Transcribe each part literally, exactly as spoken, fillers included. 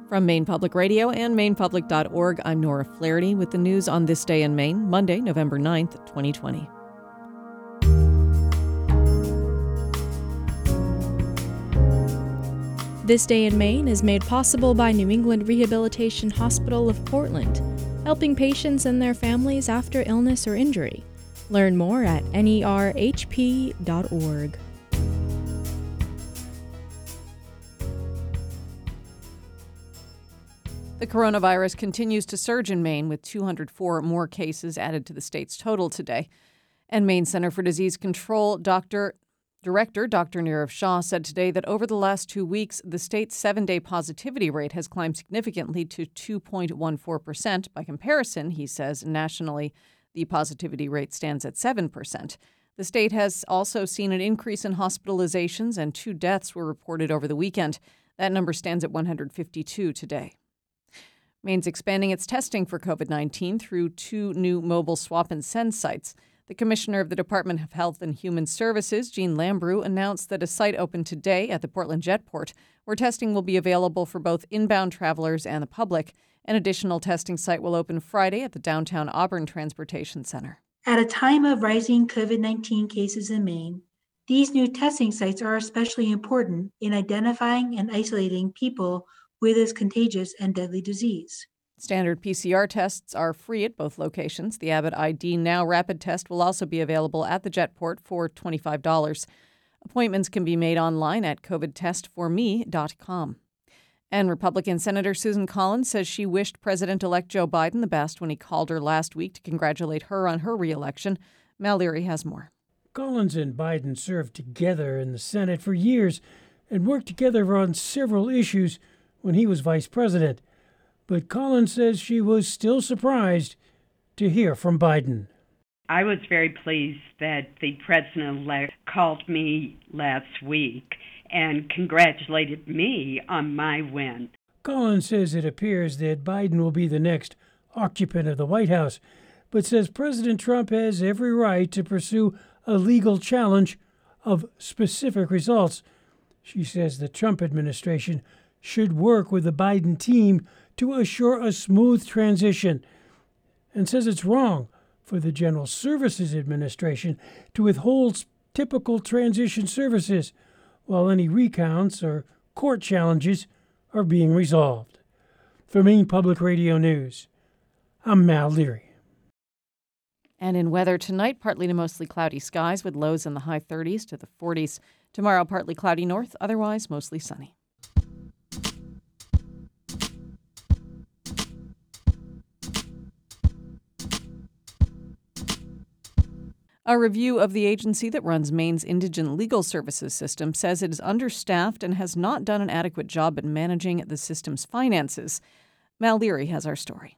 From Maine Public Radio and maine public dot org, I'm Nora Flaherty with the news on this day in Maine, Monday, November ninth, twenty twenty. This Day in Maine is made possible by New England Rehabilitation Hospital of Portland, helping patients and their families after illness or injury. Learn more at N E R H P dot org. The coronavirus continues to surge in Maine, with two hundred four more cases added to the state's total today. And Maine Center for Disease Control Doctor Director Doctor Nirav Shah said today that over the last two weeks, the state's seven-day positivity rate has climbed significantly to two point one four percent. By comparison, he says, nationally, the positivity rate stands at seven percent. The state has also seen an increase in hospitalizations, and two deaths were reported over the weekend. That number stands at one hundred fifty-two today. Maine's expanding its testing for covid nineteen through two new mobile swap and send sites. The Commissioner of the Department of Health and Human Services, Jean Lambrou, announced that a site opened today at the Portland Jetport, where testing will be available for both inbound travelers and the public. An additional testing site will open Friday at the downtown Auburn Transportation Center. At a time of rising covid nineteen cases in Maine, these new testing sites are especially important in identifying and isolating people with this contagious and deadly disease. Standard P C R tests are free at both locations. The Abbott I D Now rapid test will also be available at the Jetport for twenty-five dollars. Appointments can be made online at covid test for me dot com. And Republican Senator Susan Collins says she wished President-elect Joe Biden the best when he called her last week to congratulate her on her reelection. Mal Leary has more. Collins and Biden served together in the Senate for years and worked together on several issues when he was vice president. But Collins says she was still surprised to hear from Biden. I was very pleased that the president-elect called me last week and congratulated me on my win. Collins says it appears that Biden will be the next occupant of the White House, but says President Trump has every right to pursue a legal challenge of specific results. She says the Trump administration should work with the Biden team to assure a smooth transition, and says it's wrong for the General Services Administration to withhold typical transition services while any recounts or court challenges are being resolved. For Maine Public Radio News, I'm Mal Leary. And in weather tonight, partly to mostly cloudy skies with lows in the high thirties to the forties. Tomorrow, partly cloudy north, otherwise mostly sunny. A review of the agency that runs Maine's indigent legal services system says it is understaffed and has not done an adequate job at managing the system's finances. Mal Leary has our story.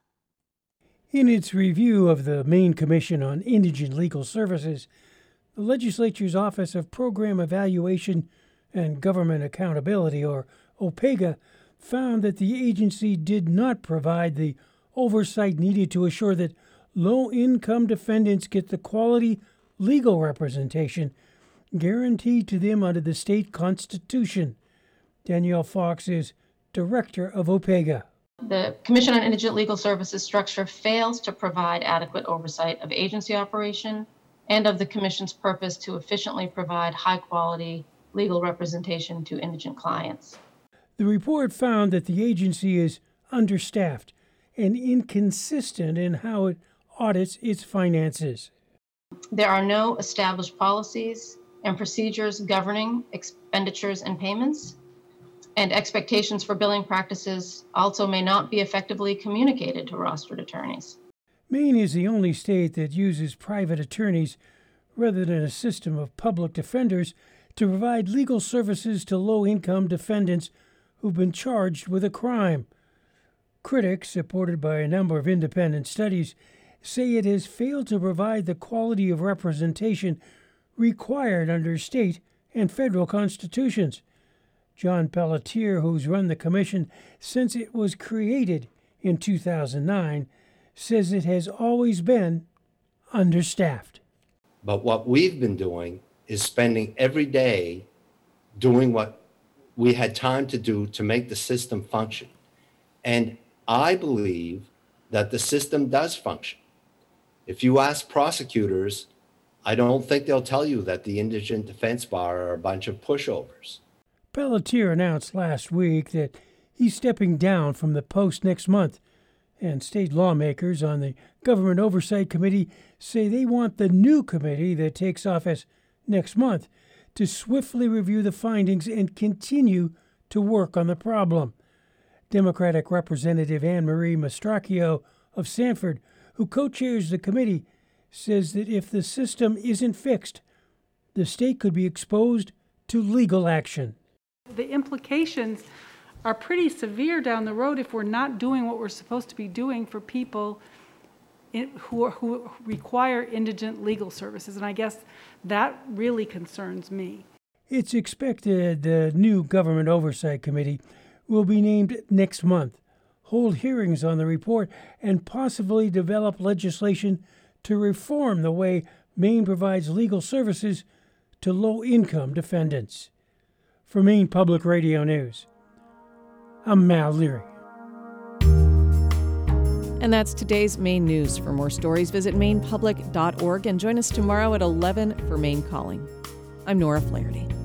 In its review of the Maine Commission on Indigent Legal Services, the legislature's Office of Program Evaluation and Government Accountability, or OPEGA, found that the agency did not provide the oversight needed to assure that low-income defendants get the quality legal representation guaranteed to them under the state constitution. Danielle Fox is director of OPEGA. The Commission on Indigent Legal Services structure fails to provide adequate oversight of agency operation and of the Commission's purpose to efficiently provide high-quality legal representation to indigent clients. The report found that the agency is understaffed and inconsistent in how it audits its finances. There are no established policies and procedures governing expenditures and payments, and expectations for billing practices also may not be effectively communicated to rostered attorneys. Maine is the only state that uses private attorneys rather than a system of public defenders to provide legal services to low-income defendants who've been charged with a crime. Critics, supported by a number of independent studies, say it has failed to provide the quality of representation required under state and federal constitutions. John Pelletier, who's run the commission since it was created in two thousand nine, says it has always been understaffed. But what we've been doing is spending every day doing what we had time to do to make the system function. And I believe that the system does function. If you ask prosecutors, I don't think they'll tell you that the Indigent Defense Bar are a bunch of pushovers. Pelletier announced last week that he's stepping down from the post next month, and state lawmakers on the Government Oversight Committee say they want the new committee that takes office next month to swiftly review the findings and continue to work on the problem. Democratic Representative Anne Marie Mastracchio of Sanford, who co-chairs the committee, says that if the system isn't fixed, the state could be exposed to legal action. The implications are pretty severe down the road if we're not doing what we're supposed to be doing for people in, who, are, who require indigent legal services. And I guess that really concerns me. It's expected the new Government Oversight Committee will be named next month, hold hearings on the report, and possibly develop legislation to reform the way Maine provides legal services to low-income defendants. For Maine Public Radio News, I'm Mal Leary. And that's today's Maine News. For more stories, visit maine public dot org and join us tomorrow at eleven for Maine Calling. I'm Nora Flaherty.